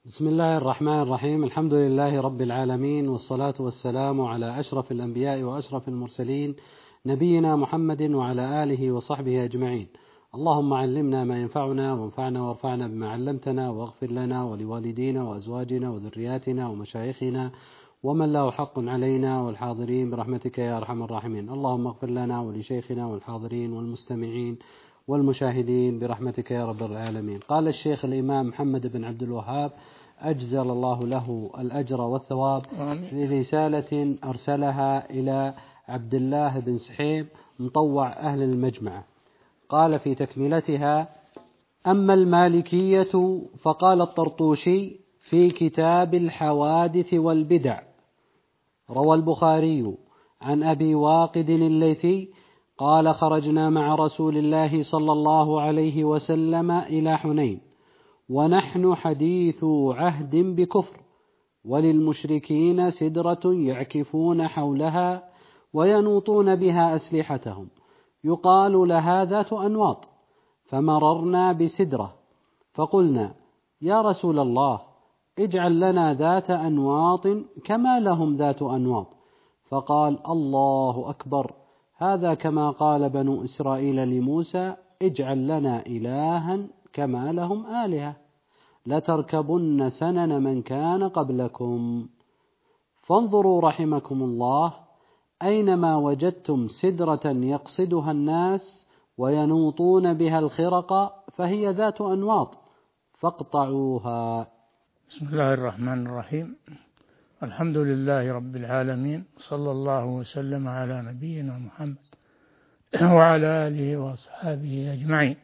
بسم الله الرحمن الرحيم. الحمد لله رب العالمين، والصلاة والسلام على أشرف الأنبياء وأشرف المرسلين، نبينا محمد وعلى آله وصحبه أجمعين. اللهم علمنا ما ينفعنا وانفعنا وارفعنا بما علمتنا، واغفر لنا ولوالدينا وأزواجنا وذرياتنا ومشايخنا ومن له حق علينا والحاضرين برحمتك يا أرحم الراحمين. اللهم اغفر لنا ولشيخنا والحاضرين والمستمعين والمشاهدين برحمتك يا رب العالمين. قال الشيخ الإمام محمد بن عبد الوهاب أجزل الله له الأجر والثواب في رسالة أرسلها إلى عبد الله بن سحيم مطوع أهل المجمعة. قال في تكملتها: أما المالكية فقال الطرطوشي في كتاب الحوادث والبدع: روى البخاري عن أبي واقد الليثي قال: خرجنا مع رسول الله صلى الله عليه وسلم إلى حنين ونحن حديث عهد بكفر، وللمشركين سدرة يعكفون حولها وينوطون بها أسلحتهم، يقال لها ذات أنواط. فمررنا بسدرة فقلنا: يا رسول الله، اجعل لنا ذات أنواط كما لهم ذات أنواط. فقال: الله أكبر، هذا كما قال بنو إسرائيل لموسى: اجعل لنا إلها كما لهم آلهة، لتركبن سنن من كان قبلكم. فانظروا رحمكم الله، أينما وجدتم سدرة يقصدها الناس وينوطون بها الخرق فهي ذات أنواط، فاقطعوها. بسم الله الرحمن الرحيم. الحمد لله رب العالمين، صلى الله وسلم على نبينا محمد وعلى آله وأصحابه أجمعين.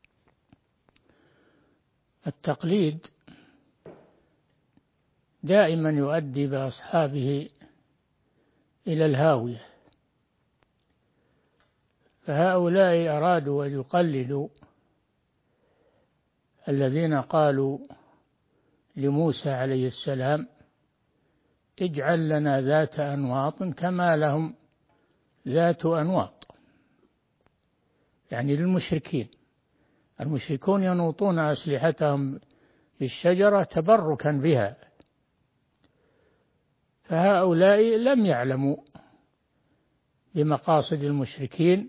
التقليد دائما يؤدي بأصحابه إلى الهاوية، فهؤلاء أرادوا أن يقلدوا الذين قالوا لموسى عليه السلام: اجعل لنا ذات أنواط كما لهم ذات أنواط، يعني للمشركين. المشركون ينوطون أسلحتهم بالشجرة تبركا بها، فهؤلاء لم يعلموا بمقاصد المشركين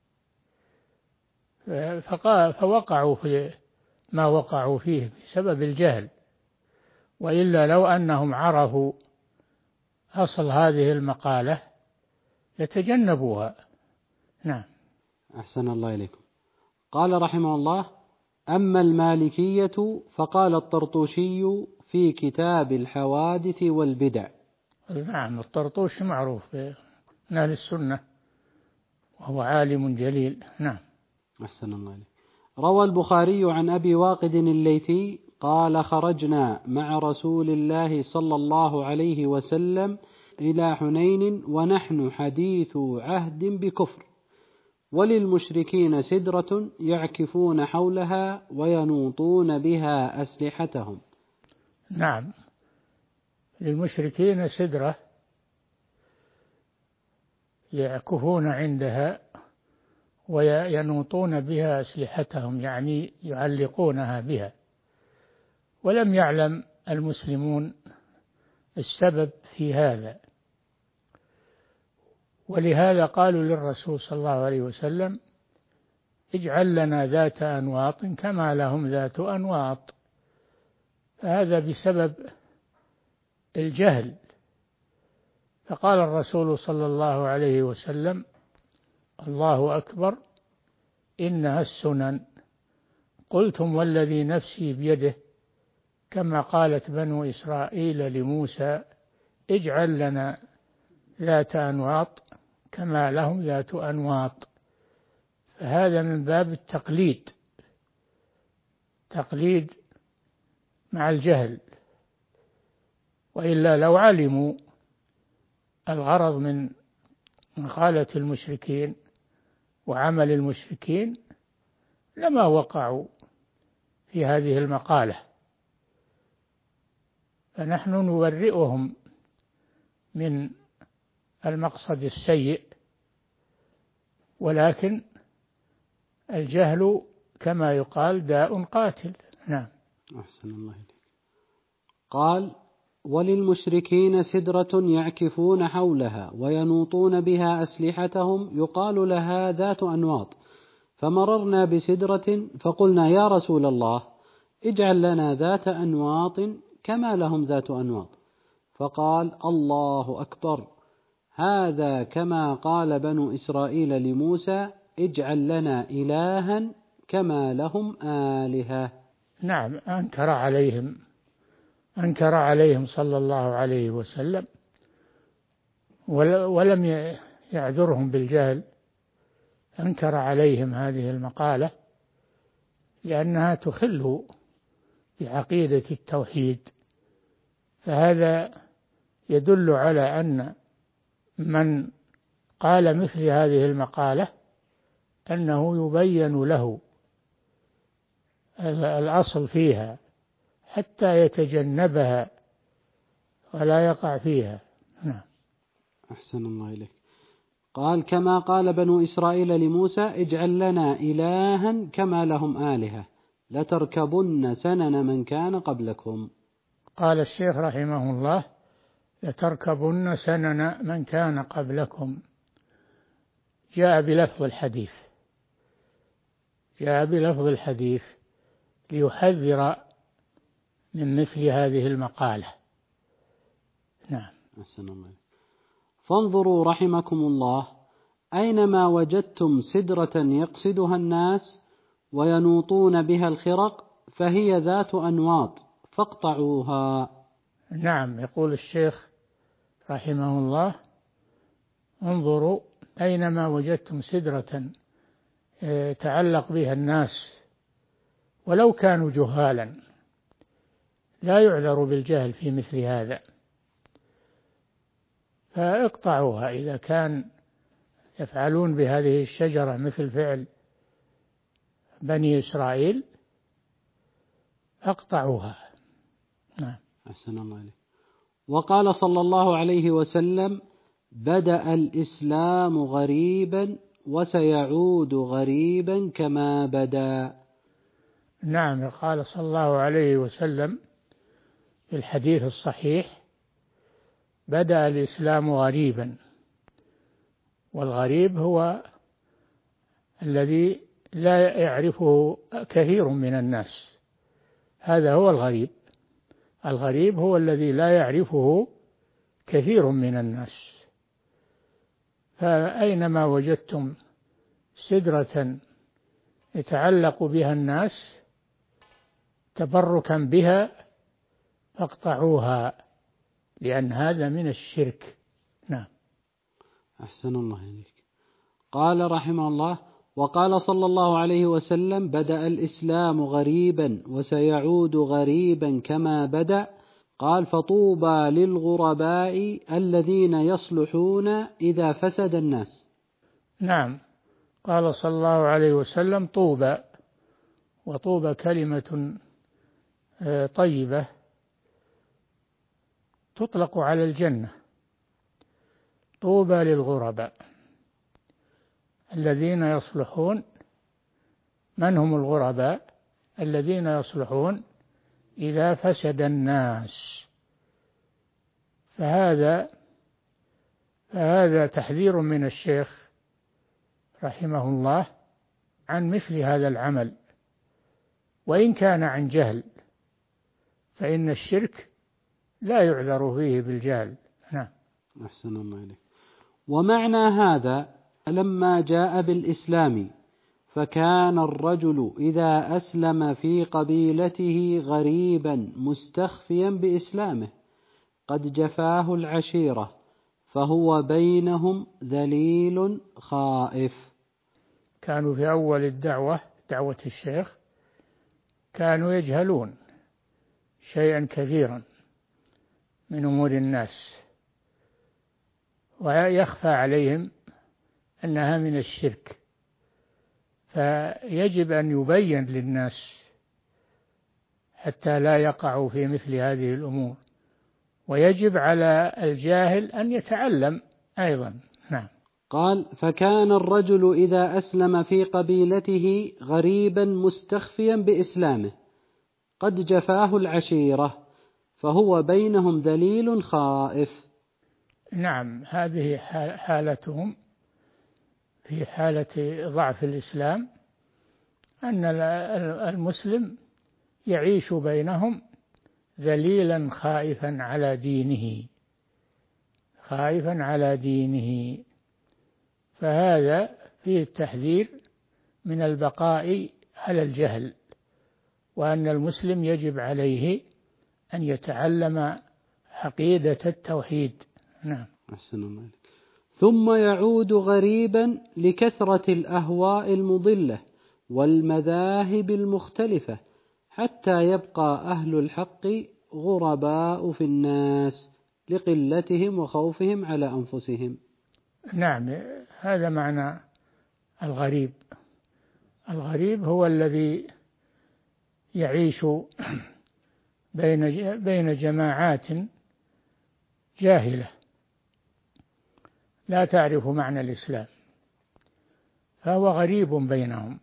فوقعوا في ما وقعوا فيه بسبب الجهل، وإلا لو أنهم عرفوا أصل هذه المقالة يتجنبوها. نعم. أحسن الله إليكم. قال رحمه الله: أما المالكية فقال الطرطوشي في كتاب الحوادث والبدع. نعم، الطرطوشي معروف من أهل السنة وهو عالم جليل. نعم. أحسن الله إليك. روى البخاري عن أبي واقد الليثي قال: خرجنا مع رسول الله صلى الله عليه وسلم إلى حنين ونحن حديث عهد بكفر، وللمشركين سدرة يعكفون حولها وينوطون بها أسلحتهم. نعم، للمشركين سدرة يعكفون عندها وينوطون بها أسلحتهم، يعني يعلقونها بها. ولم يعلم المسلمون السبب في هذا، ولهذا قالوا للرسول صلى الله عليه وسلم: اجعل لنا ذات أنواط كما لهم ذات أنواط. فهذا بسبب الجهل. فقال الرسول صلى الله عليه وسلم: الله أكبر، إنها السنن. قلتم والذي نفسي بيده، كما قالت بنو إسرائيل لموسى: اجعل لنا ذات أنواط كما لهم ذات أنواط. فهذا من باب التقليد، تقليد مع الجهل. وإلا لو علموا الغرض من مقالة المشركين وعمل المشركين لما وقعوا في هذه المقالة. فنحن نبرئهم من المقصد السيء، ولكن الجهل كما يقال داء قاتل. نعم. أحسن الله إليك. قال: وللمشركين سدرة يعكفون حولها وينوطون بها أسلحتهم يقال لها ذات أنواط، فمررنا بسدرة فقلنا: يا رسول الله، اجعل لنا ذات أنواط كما لهم ذات أنواط. فقال: الله أكبر، هذا كما قال بنو إسرائيل لموسى: اجعل لنا إلها كما لهم آلهة. نعم، أنكر عليهم صلى الله عليه وسلم، ولم يعذرهم بالجهل، أنكر عليهم هذه المقالة لأنها تخل بعقيدة التوحيد. فهذا يدل على أن من قال مثل هذه المقالة أنه يبين له الأصل فيها حتى يتجنبها ولا يقع فيها. نعم. أحسن الله إليك. قال: كما قال بنو إسرائيل لموسى: اجعل لنا إلها كما لهم آلهة لتركبن سنن من كان قبلكم. قال الشيخ رحمه الله: لتركبن سنن من كان قبلكم. جاء بلفظ الحديث ليحذر من مثل هذه المقالة. نعم. أحسن الله. فانظروا رحمكم الله، أينما وجدتم سدرة يقصدها الناس وينوطون بها الخرق فهي ذات أنواط فاقطعوها. نعم، يقول الشيخ رحمه الله: انظروا أينما وجدتم سدرة تعلق بها الناس ولو كانوا جهالا، لا يعذر بالجهل في مثل هذا، فاقطعوها. إذا كان يفعلون بهذه الشجرة مثل فعل بني إسرائيل اقطعوها. نعم. أحسن الله عليك. وقال صلى الله عليه وسلم: بدأ الإسلام غريبا وسيعود غريبا كما بدأ. نعم، قال صلى الله عليه وسلم في الحديث الصحيح: بدأ الإسلام غريبا، والغريب هو الذي لا يعرفه كثير من الناس، هذا هو الغريب. الغريب هو الذي لا يعرفه كثير من الناس. فأينما وجدتم سدرة يتعلق بها الناس تبركا بها فاقطعوها، لأن هذا من الشرك. نعم. أحسن الله إليك. قال رحمه الله: وقال صلى الله عليه وسلم: بدأ الإسلام غريبا وسيعود غريبا كما بدأ. قال: فطوبى للغرباء الذين يصلحون إذا فسد الناس. نعم، قال صلى الله عليه وسلم: طوبى، وطوبى كلمة طيبة تطلق على الجنة. طوبى للغرباء الذين يصلحون. من هم الغرباء؟ الذين يصلحون إذا فسد الناس. فهذا تحذير من الشيخ رحمه الله عن مثل هذا العمل، وإن كان عن جهل، فإن الشرك لا يعذر فيه بالجهل. نعم. أحسن الله إليك. ومعنى هذا: لما جاء بالإسلام فكان الرجل إذا أسلم في قبيلته غريبا مستخفيا بإسلامه قد جفاه العشيرة فهو بينهم ذليل خائف. كانوا في أول الدعوة، دعوة الشيخ، كانوا يجهلون شيئا كثيرا من أمور الناس، ويخفى عليهم أنها من الشرك، فيجب أن يبين للناس حتى لا يقعوا في مثل هذه الأمور، ويجب على الجاهل أن يتعلم أيضا. نعم. قال: فكان الرجل إذا أسلم في قبيلته غريبا مستخفيا بإسلامه قد جفاه العشيرة فهو بينهم دليل خائف. نعم، هذه حالتهم في حالة ضعف الإسلام، أن المسلم يعيش بينهم ذليلا خائفا على دينه، خائفا على دينه. فهذا فيه التحذير من البقاء على الجهل، وأن المسلم يجب عليه أن يتعلم عقيدة التوحيد. نعم. أحسن الله عليك. ثم يعود غريبا لكثرة الأهواء المضلة والمذاهب المختلفة، حتى يبقى أهل الحق غرباء في الناس لقلتهم وخوفهم على أنفسهم. نعم، هذا معنى الغريب. الغريب هو الذي يعيش بين جماعات جاهلة لا تعرف معنى الإسلام، فهو غريب بينهم،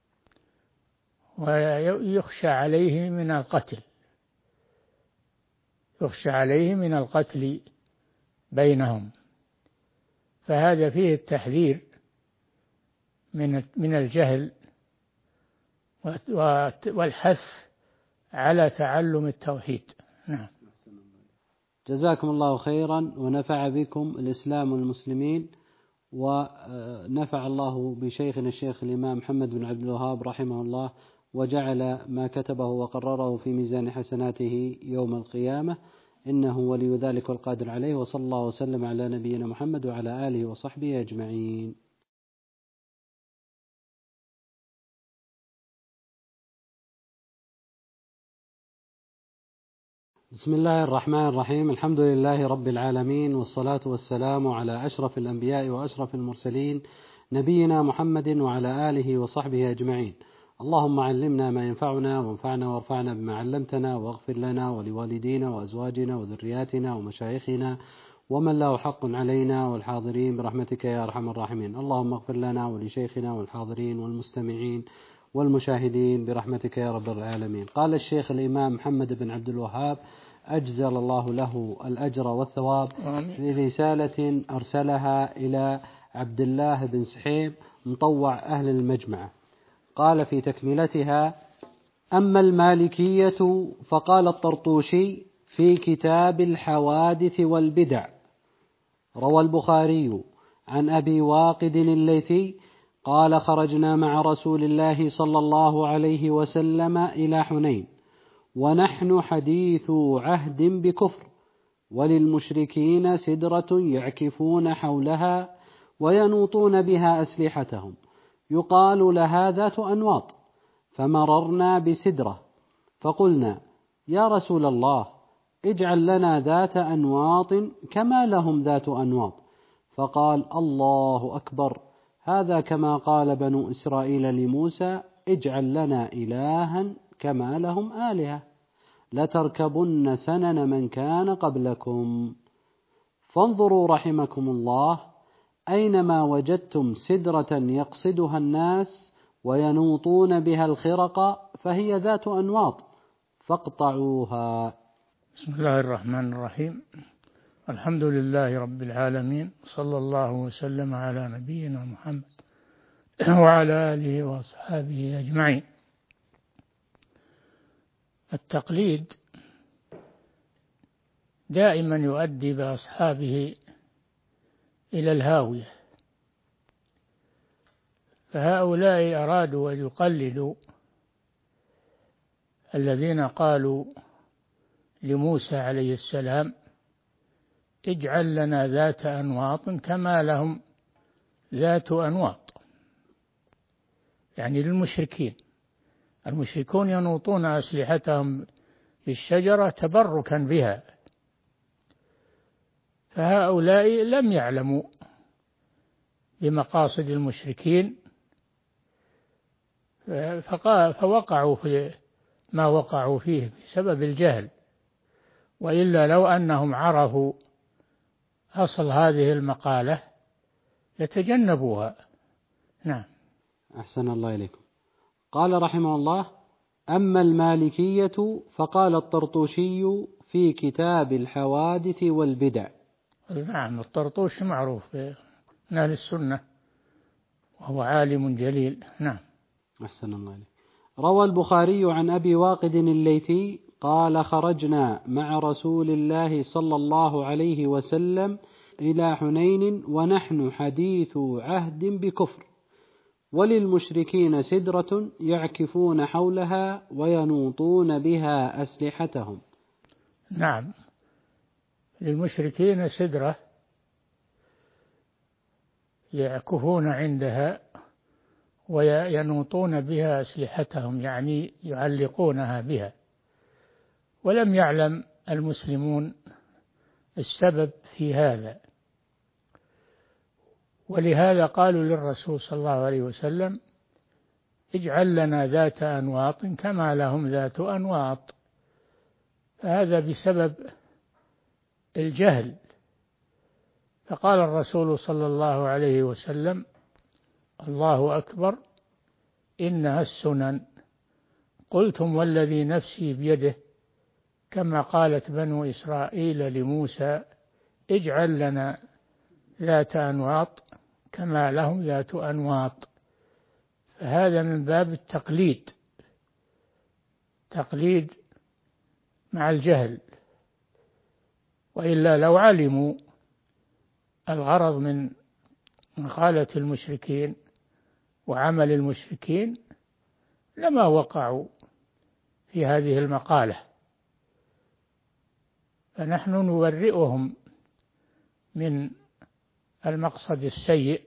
ويخشى عليه من القتل، يخشى عليه من القتل بينهم. فهذا فيه التحذير من الجهل والحث على تعلم التوحيد. نعم. جزاكم الله خيرا، ونفع بكم الإسلام والمسلمين، ونفع الله بشيخنا الشيخ الإمام محمد بن عبد الوهاب رحمه الله، وجعل ما كتبه وقرره في ميزان حسناته يوم القيامة، إنه ولي ذلك والقادر عليه. وصلى الله وسلم على نبينا محمد وعلى آله وصحبه أجمعين. بسم الله الرحمن الرحيم. الحمد لله رب العالمين، والصلاة والسلام على أشرف الأنبياء وأشرف المرسلين، نبينا محمد وعلى آله وصحبه أجمعين. اللهم علمنا ما ينفعنا، وانفعنا وارفعنا بما علمتنا، واغفر لنا ولوالدينا وأزواجنا وذرياتنا ومشايخنا ومن له حق علينا والحاضرين برحمتك يا أرحم الراحمين. اللهم اغفر لنا ولشيخنا والحاضرين والمستمعين والمشاهدين برحمتك يا رب العالمين. قال الشيخ الإمام محمد بن عبد الوهاب أجزل الله له الأجر والثواب في رسالة أرسلها إلى عبد الله بن سحيم مطوع أهل المجمع، قال في تكملتها: أما المالكية فقال الطرطوشي في كتاب الحوادث والبدع: روى البخاري عن أبي واقد الليثي قال: خرجنا مع رسول الله صلى الله عليه وسلم إلى حنين، ونحن حديث عهد بكفر، وللمشركين سدرة يعكفون حولها وينوطون بها أسلحتهم، يقال لها ذات أنواط. فمررنا بسدرة فقلنا: يا رسول الله، اجعل لنا ذات أنواط كما لهم ذات أنواط. فقال: الله أكبر، هذا كما قال بنو إسرائيل لموسى: اجعل لنا إلها كما لهم آلهة، لتركبن سنن من كان قبلكم. فانظروا رحمكم الله، أينما وجدتم سدرة يقصدها الناس وينوطون بها الخرق فهي ذات أنواط، فاقطعوها. بسم الله الرحمن الرحيم. الحمد لله رب العالمين، صلى الله وسلم على نبينا محمد وعلى آله وأصحابه أجمعين. التقليد دائما يؤدي بأصحابه إلى الهاوية، فهؤلاء أرادوا أن يقلدوا الذين قالوا لموسى عليه السلام: اجعل لنا ذات أنواط كما لهم ذات أنواط، يعني للمشركين. المشركون ينوطون أسلحتهم بالشجرة تبركا بها، فهؤلاء لم يعلموا بمقاصد المشركين، فوقعوا في ما وقعوا فيه بسبب الجهل، وإلا لو أنهم عرفوا أصل هذه المقالة يتجنبوها. نعم. أحسن الله إليكم. قال رحمه الله: أما المالكية فقال الطرطوشي في كتاب الحوادث والبدع. نعم، الطرطوش معروف من أهل السنة وهو عالم جليل. نعم. أحسن الله عليك. روى البخاري عن أبي واقد الليثي قال: خرجنا مع رسول الله صلى الله عليه وسلم إلى حنين ونحن حديث عهد بكفر، وللمشركين سدرة يعكفون حولها وينوطون بها أسلحتهم. نعم، للمشركين سدرة يعكفون عندها وينوطون بها أسلحتهم، يعني يعلقونها بها، ولم يعلم المسلمون السبب في هذا، ولهذا قالوا للرسول صلى الله عليه وسلم: اجعل لنا ذات أنواط كما لهم ذات أنواط. فهذا بسبب الجهل. فقال الرسول صلى الله عليه وسلم: الله أكبر، إنها السنن. قلتم والذي نفسي بيده، كما قالت بنو إسرائيل لموسى: اجعل لنا ذات أنواط كما لهم ذات أنواط. فهذا من باب التقليد، تقليد مع الجهل. وإلا لو علموا الغرض من مقالة المشركين وعمل المشركين لما وقعوا في هذه المقالة. فنحن نبرئهم من المقصد السيء،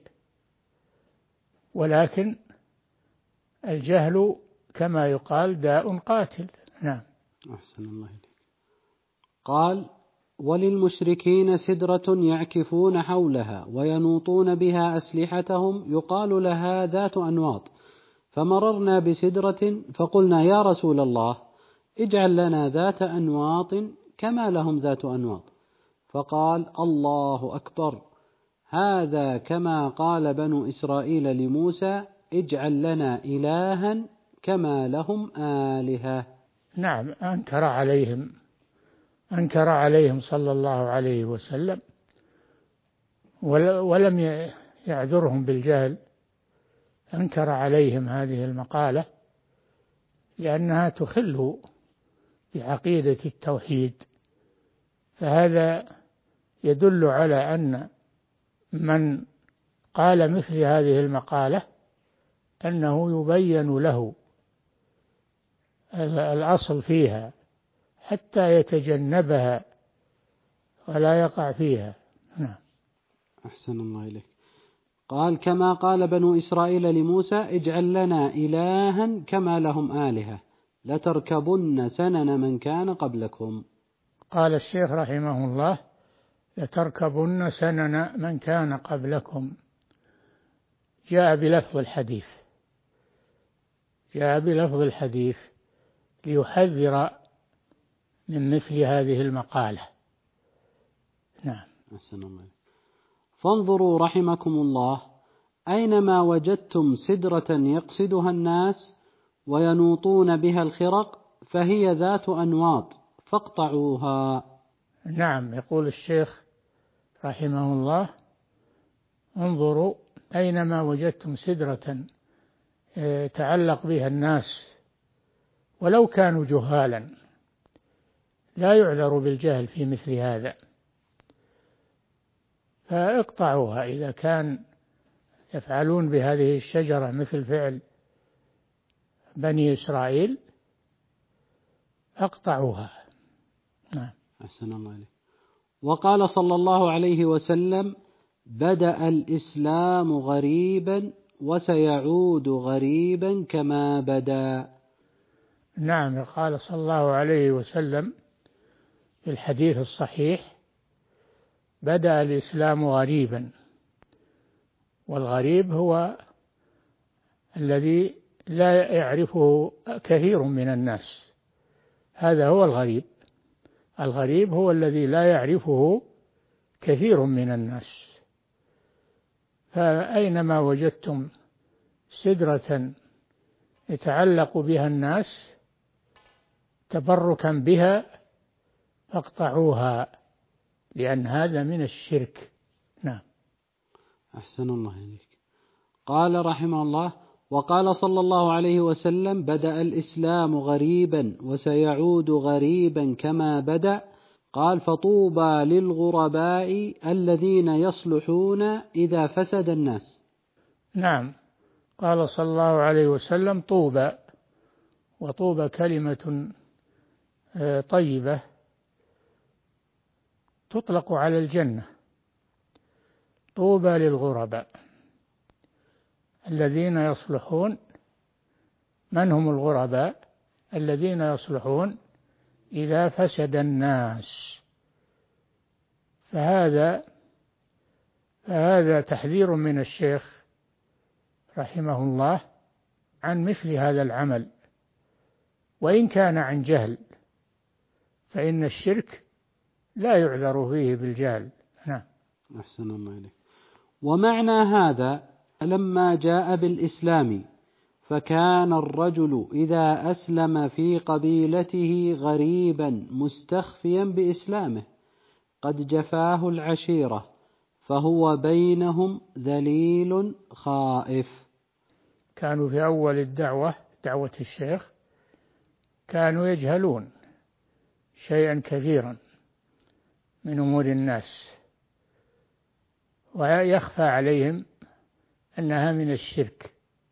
ولكن الجهل كما يقال داء قاتل. نعم. أحسن الله إليك. قال: وللمشركين سدرة يعكفون حولها وينوطون بها أسلحتهم يقال لها ذات أنواط، فمررنا بسدرة فقلنا: يا رسول الله، اجعل لنا ذات أنواط كما لهم ذات أنواط. فقال: الله أكبر، هذا كما قال بنو إسرائيل لموسى: اجعل لنا إلها كما لهم آلهة. نعم، أنكر عليهم صلى الله عليه وسلم، ولم يعذرهم بالجهل. أنكر عليهم هذه المقالة لأنها تخل بعقيدة التوحيد. فهذا يدل على أن من قال مثل هذه المقالة أنه يبين له الأصل فيها حتى يتجنبها ولا يقع فيها. نعم. أحسن الله إليك. قال: كما قال بنو إسرائيل لموسى: اجعل لنا إلها كما لهم آلهة لتركبن سنن من كان قبلكم. قال الشيخ رحمه الله: لتركبن سنن من كان قبلكم. جاء بلفظ الحديث ليحذر من مثل هذه المقالة. نعم. أحسن الله. فانظروا رحمكم الله، أينما وجدتم سدرة يقصدها الناس وينوطون بها الخرق فهي ذات أنواط فاقطعوها. نعم، يقول الشيخ رحمه الله: انظروا أينما وجدتم سدرة تعلق بها الناس ولو كانوا جهالا، لا يعذر بالجهل في مثل هذا، فاقطعوها. إذا كان يفعلون بهذه الشجرة مثل فعل بني إسرائيل اقطعوها. نعم. أحسن الله عليك. وقال صلى الله عليه وسلم: بدأ الإسلام غريبا وسيعود غريبا كما بدأ. نعم، قال صلى الله عليه وسلم في الحديث الصحيح: بدأ الإسلام غريبا. والغريب هو الذي لا يعرفه كثير من الناس، هذا هو الغريب. الغريب هو الذي لا يعرفه كثير من الناس. فأينما وجدتم سدرة يتعلق بها الناس تبركا بها فاقطعوها، لأن هذا من الشرك. نعم. أحسن الله إليك. قال رحمه الله: وقال صلى الله عليه وسلم: بدأ الإسلام غريبا وسيعود غريبا كما بدأ. قال: فطوبى للغرباء الذين يصلحون إذا فسد الناس. نعم، قال صلى الله عليه وسلم: طوبى، وطوبى كلمة طيبة تطلق على الجنة. طوبى للغرباء الذين يصلحون. من هم الغرباء؟ الذين يصلحون إذا فسد الناس. فهذا تحذير من الشيخ رحمه الله عن مثل هذا العمل، وإن كان عن جهل، فإن الشرك لا يعذر فيه بالجهل. نعم. أحسن الله إليك. ومعنى هذا: لما جاء بالإسلام فكان الرجل إذا أسلم في قبيلته غريبا مستخفيا بإسلامه قد جفاه العشيرة فهو بينهم ذليل خائف. كانوا في أول الدعوة، دعوة الشيخ، كانوا يجهلون شيئا كثيرا من أمور الناس، ويخفى عليهم أنها من الشرك،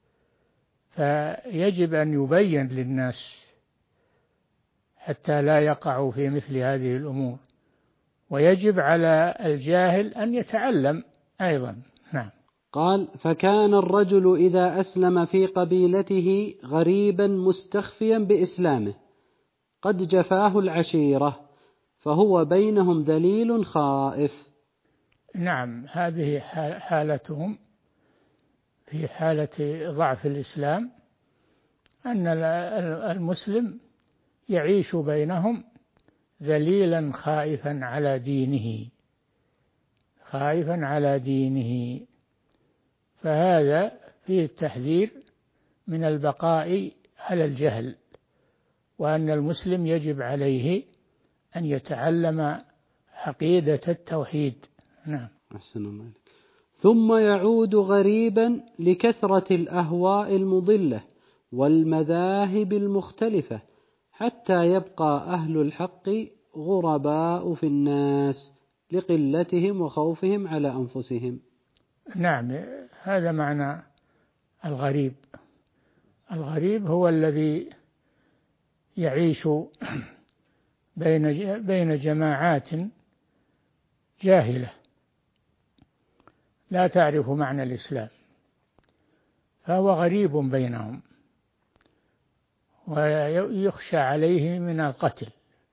فيجب أن يبين للناس حتى لا يقعوا في مثل هذه الأمور، ويجب على الجاهل أن يتعلم أيضا. نعم. قال: فكان الرجل إذا أسلم في قبيلته غريبا مستخفيا بإسلامه قد جفاه العشيرة فهو بينهم ذليل خائف. نعم، هذه حالتهم في حالة ضعف الإسلام، أن المسلم يعيش بينهم ذليلا خائفا على دينه، خائفا على دينه. فهذا فيه التحذير من البقاء على الجهل، وأن المسلم يجب عليه أن يتعلم عقيدة التوحيد. نعم. أحسن الله. ثم يعود غريبا لكثرة الأهواء المضلة والمذاهب المختلفة حتى يبقى أهل الحق غرباء في الناس لقلتهم وخوفهم على أنفسهم. نعم، هذا معنى الغريب. الغريب هو الذي يعيش بين جماعات جاهلة لا تعرف معنى الإسلام، فهو غريب بينهم، ويخشى عليه من القتل،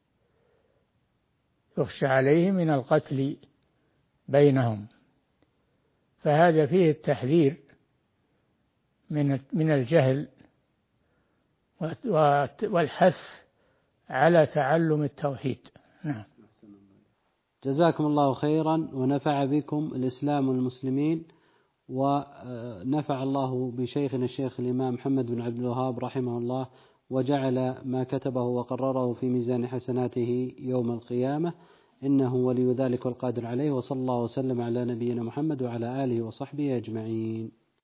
يخشى عليه من القتل بينهم. فهذا فيه التحذير من الجهل والحث على تعلم التوحيد. نعم. جزاكم الله خيرا ونفع بكم الإسلام والمسلمين، ونفع الله بشيخنا الشيخ الإمام محمد بن عبد الوهاب رحمه الله، وجعل ما كتبه وقرره في ميزان حسناته يوم القيامة، إنه ولي ذلك والقادر عليه. وصلى الله وسلم على نبينا محمد وعلى آله وصحبه أجمعين.